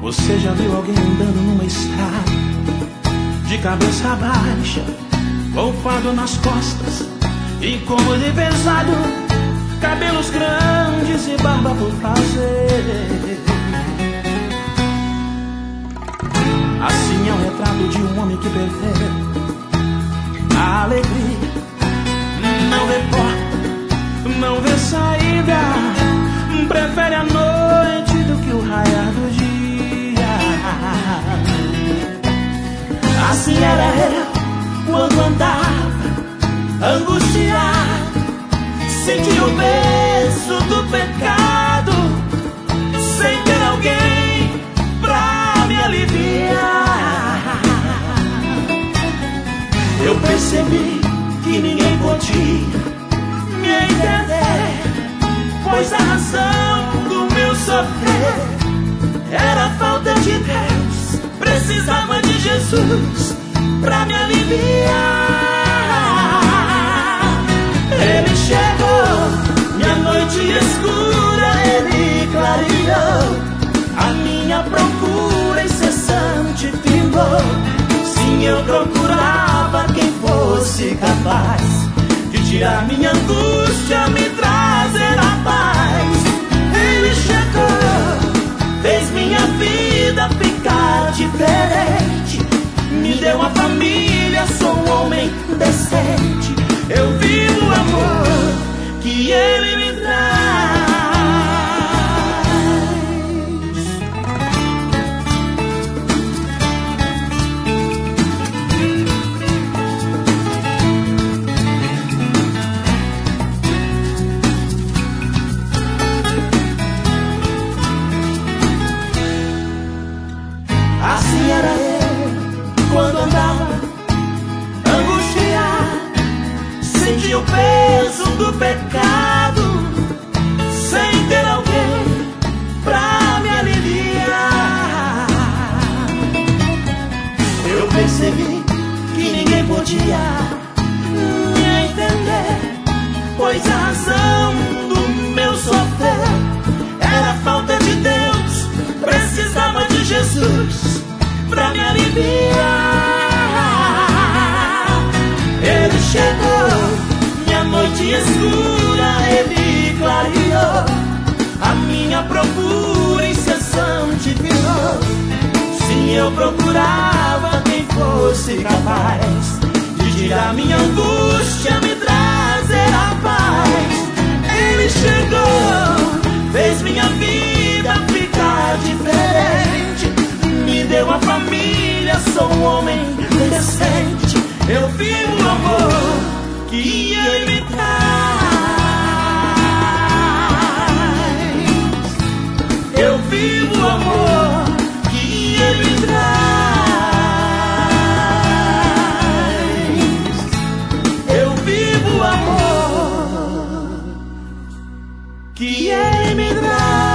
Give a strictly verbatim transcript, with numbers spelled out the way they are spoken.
Você já viu alguém andando numa estrada de cabeça baixa, com fardo nas costas e como de pesado, cabelos grandes e barba por fazer? Assim é o retrato de um homem que perdeu a alegria, não vê porta, não vê saída, prefere a noite do que o raiar do dia. Assim era eu quando andava angustiado, sentia o peso do pecado, sem ter alguém pra me aliviar. Eu percebi que ninguém podia me entender, pois a razão do meu sofrer era a falta de Deus. Precisava de Jesus pra me aliviar. Ele chegou, minha noite escura Ele clareou, a minha procura incessante findou. Sim, eu procurava quem fosse capaz de tirar minha angústia, me trazer a paz. Ele chegou, fez minha vida ficar diferente, me deu uma família, sou um homem decente. Eu vivo o amor que Ele me traz. Assim era eu quando andava angustiado, sentia o peso do pecado, sem ter alguém pra me aliviar. Eu percebi que ninguém podia me entender, pois a razão do meu sofrer era a falta de Deus. Precisava de Jesus pra me aliviar. Ele chegou, minha noite escura Ele clareou, a minha procura incessante virou. Sim, eu procurava quem fosse capaz de tirar minha angústia, me trazer a paz. Ele chegou, fez minha vida ficar diferente, me deu uma família, sou um homem decente. Eu vivo o amor que Ele me traz. Eu vivo o amor que Ele me traz. Eu vivo o amor que Ele me traz.